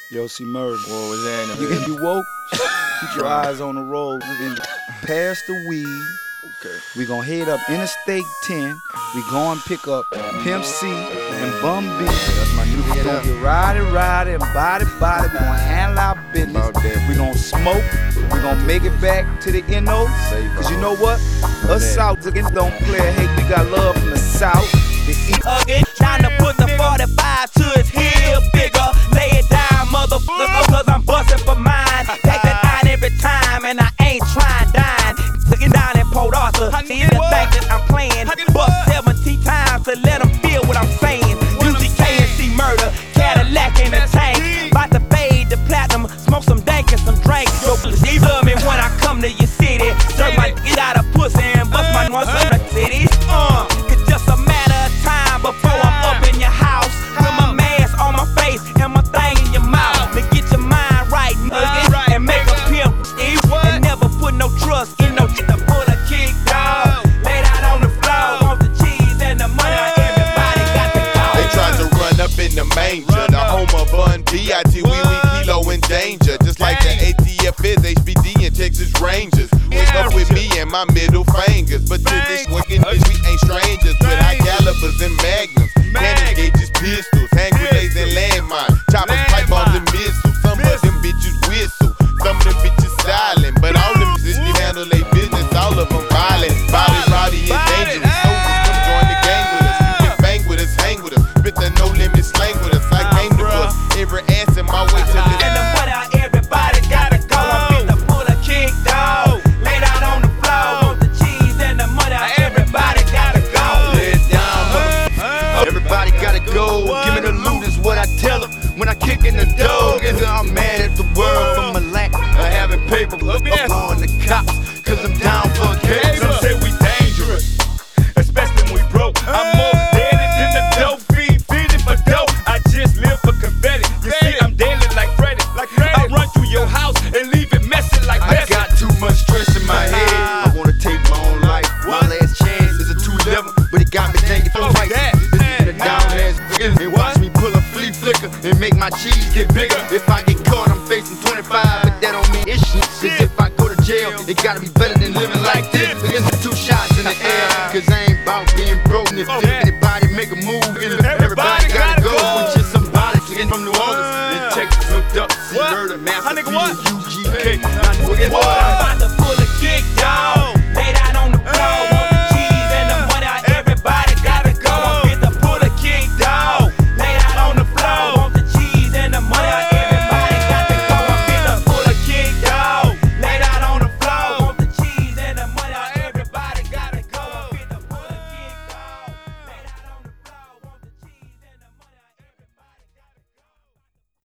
Yo, see Murder. What was that? If you woke, keep your eyes on the road. Pass the weed. Okay. We gon' head up Interstate 10. We gon' pick up Pimp C and Bum B. That's my new We gon' get rowdy and body. We gon' handle our business. We gon' smoke. We gon' make it back to the NO. Cause you know what? Us South niggas don't play. Hey, we got love from the South. Again, trying to put the 45 to his heel bigger. Lay it down, motherfucker, cause I'm busting for mine. Take the 9 every time, and I ain't trying dine. Looking down at Port Arthur, see the fact that I'm playing. Bust 70 times to let them feel what I'm saying. UGK and C Murder, Cadillac in the tank. About to fade the platinum, smoke some dank and some drink. Yo, please love me when I come to your city. Serve my get out of pussy and bust my noise in the cities. It's just a matter of time before I'm up in your house with my mask on my face and my thing in your mouth. To get your mind right, nigga, and make a pimp, and never put no trust in no shit to pull a kick, dog. Laid out on the floor, want the cheese and the money, everybody got the go. They tried to run up in the manger, the home of Bun B.I.T. We Kilo in danger, just like the ATF is HBD and Texas Rangers. Wake up with me and my middle fingers, but to this wicked bitch we ain't strangers. With high calibers and magnums, cannon gauges, pistols, hand grenades and landmines, choppers, pipe bombs and missiles. Some of them bitches whistle, some of them bitches silent, but all them bitches handle their business. All of them violent, rowdy and dangerous. Soldiers come join the gang with us, get bang with us, hang with us, spit the no limit slang with us. I came to bust every ass in my way to the And the money, everybody gotta go. I'm finna pull a kick, dog. Laid out on the floor, want the cheese and the money, everybody gotta go. Lay it down, motherfucker. Everybody gotta go. Give me the loot is what I tell them when I kick in the door. And I'm mad at the world from a lack of having paper. Up on the cops, cause I'm down for a case. Some say we dangerous, especially when we broke. I'm more deadly than the dope feed, feeding for dope. I just live for confetti. You see, I'm deadly like Freddy. I run through your house and leave it messy like I Messi. got too much stress in my head. I wanna take my own life. My last chance is a 211, but it got me thinking twice. This is a down ass nigga, and watch me pull a flea flicker and make my cheese get bigger. If I get caught, I'm facing 25, but that don't mean it's shit. Cause if I go to jail, it gotta be better than living like this. Against the 2 shots in the air, cause I ain't about being broke. And if anybody make a move, everybody gotta go. Which is somebody from New Orleans and Texas hooked up. See Murder, Master P, and UGK. I'm about to pull a kick, dog.